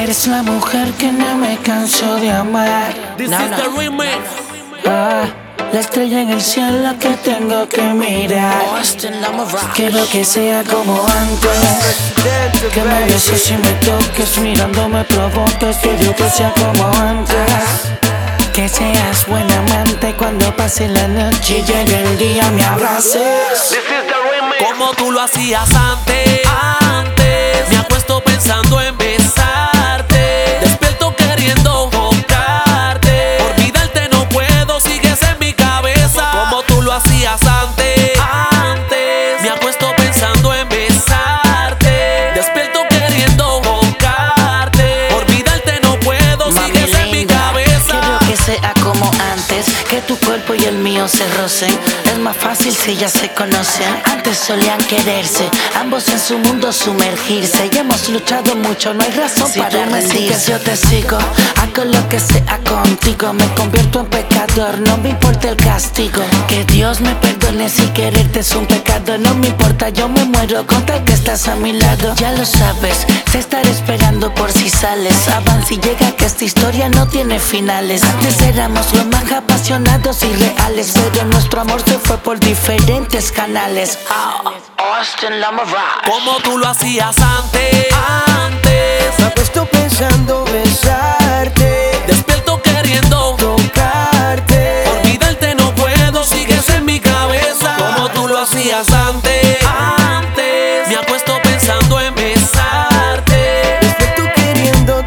Eres la mujer que no me canso de amar. This is the remix. La estrella en el cielo que tengo que mirar. Quiero que sea como antes, que me beses y me toques, mirando me provocas. Quiero que sea como antes, que seas buen amante cuando pase la noche y llegue el día me abraces. Como tú lo hacías antes, me acuesto pensando en besarte, despierto queriendo tocarte, olvidarte no puedo, sigues en mi cabeza. Como tú lo hacías antes, me acuesto pensando en besarte, despierto queriendo tocarte, olvidarte no puedo, sigues en mi cabeza. Quiero que sea como antes, que tu cuerpo y el mío se rocen. Es más fácil si ya se conocen. Antes solían quererse, ambos en su mundo sumergirse. Y hemos luchado mucho, no hay razón si para rendirse. Si tú me sigues, yo te sigo, hago lo que sea contigo. Me convierto en pecador, no me importa el castigo. Que Dios me perdone si quererte es un pecado. No me importa, yo me muero con tal que estás a mi lado. Ya lo sabes, te estaré esperando por si sales. Avanza y llega que esta historia no tiene finales. Antes éramos los más apasionados y reales, pero nuestro amor se fue por diferentes canales. Austin Lamarage. Como tú lo hacías antes, me acuesto pensando besarte, despierto queriendo tocarte, olvidarte no puedo, sigues en mi cabeza. Como tú lo hacías antes, me acuesto pensando en besarte, despierto queriendo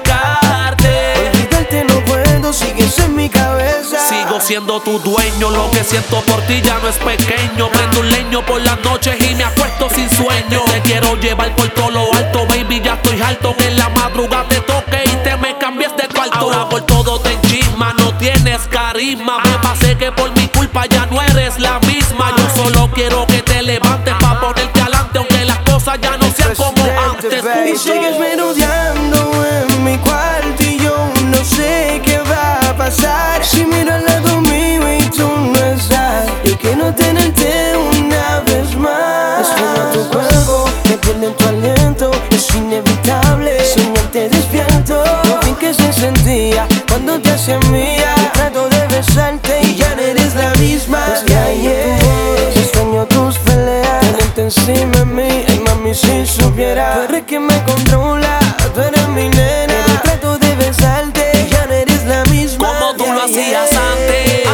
tocarte, olvidarte no puedo, sigues en mi cabeza. Sigo siendo tu dueño, lo que siento por ti ya no es pequeño. Prendo un leño por las noches y me acuesto sin sueño. Te quiero llevar por todo lo alto, baby, ya estoy harto. Que en la madrugada te toque y te me cambies de cuarto. Ahora por todo te enchisma, no tienes carisma. Me pasé que por mi culpa ya no eres la misma. Yo solo quiero que te levantes pa' ponerte adelante, aunque las cosas ya no sean como antes. Y sigues merodeando en mi cuarto y yo no sé qué va a pasar si miro al lado mío y tú no estás. Y que no tenerte una vez más. Extraño tu cuerpo, me pierde tu aliento. Es inevitable soñarte despierto. Lo bien que se sentía cuando te hacía mía. Trato de besarte y ya no eres la misma. Es que ayer extraño tus peleas, tenerte encima de mí. Ay mami, si supiera, tú eres quien me controla, tú eres mi nena. Pero trato de besarte y ya no eres la misma. Como tú lo hacías antes,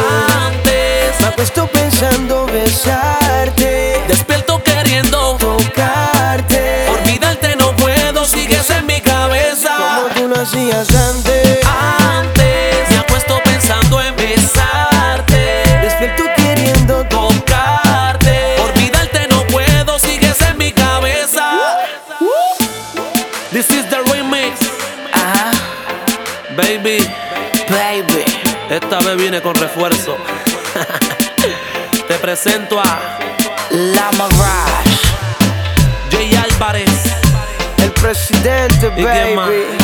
me acuesto pensando besarte, despierto queriendo tocarte, olvidarte no puedo, sigues en mi cabeza. como tú lo hacías antes, Me acuesto pensando en besarte, despierto queriendo tocarte, olvidarte no puedo, sigues en mi cabeza. This is the remix, baby. Esta vez viene con refuerzo. Te presento a Lamarage. Jay Álvarez. el presidente, ¿Y quién más? baby.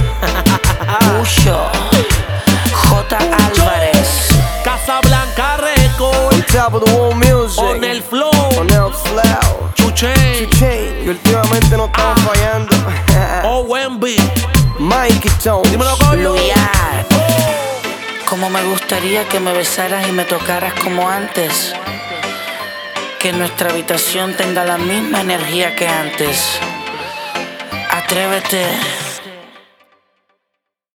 Ucho, J. Álvarez. Casablanca Record. On top of the world music, On el flow. on el flow. Chuche. Che, y últimamente no estamos fallando. OMB. Mikey Tones, Dímelo, coño. Luyar. Como me gustaría que me besaras y me tocaras como antes. Que nuestra habitación tenga la misma energía que antes. Atrévete.